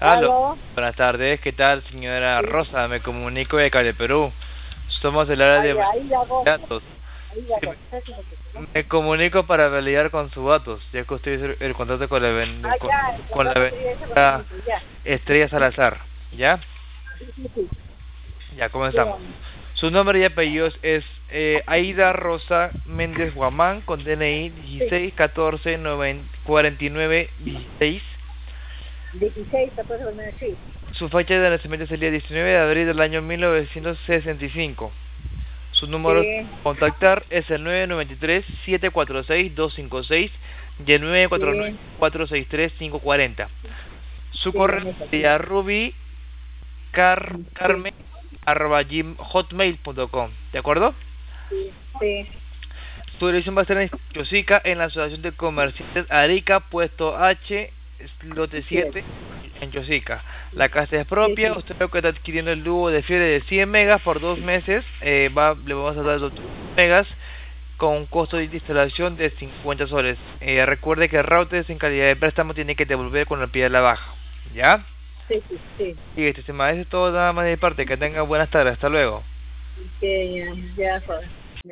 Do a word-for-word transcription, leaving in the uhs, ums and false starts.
Aló, Aló. buenas tardes, ¿qué tal, señora Sí. Rosa? Me comunico de Cali, Perú. Somos el área Ahí, de ahí la voz. datos. Ahí la Sí, voz. ¿Sabes lo que es, no? me comunico para validar con sus datos, ya que usted hizo el el contrato con la, ven- Ah, con, ya, el con la contrato quería eso con vendedora el ya. Estrella Salazar. ¿Ya? Sí, sí, sí. Ya comenzamos. Dígame. Su nombre y apellidos es eh, Aida Rosa Méndez Guamán, con D N I Sí. dieciséis catorce cuarenta y nueve dieciséis. dieciséis, catorce, primero, sí. Su fecha de nacimiento es el día diecinueve de abril del año mil novecientos sesenta y cinco. Su número de Sí, contactar es el nueve nueve tres, siete cuatro seis, dos cinco seis y el nueve cuatro nueve, sí, cuatro seis tres, cinco cuatro cero. Su sí, correo en eso, sí. sería ruby car Sí, carmen arroba gim- hotmail punto com. ¿De acuerdo? sí, sí, Su dirección va a ser en Chosica, en la Asociación de Comerciantes Arica, puesto H, lote sí, siete, en Chosica. La casa es sí, propia, sí. usted lo que está adquiriendo el dúo de fiebre de cien megas por dos meses, eh, va, le vamos a dar dos megas con un costo de instalación de cincuenta soles. Eh, recuerde que el router en calidad de préstamo tiene que devolver cuando pida la baja. ¿Ya? Sí, sí, sí. Y este tema es todo nada más de mi parte. Que tenga buenas tardes. Hasta luego. Que ya, ya, joder.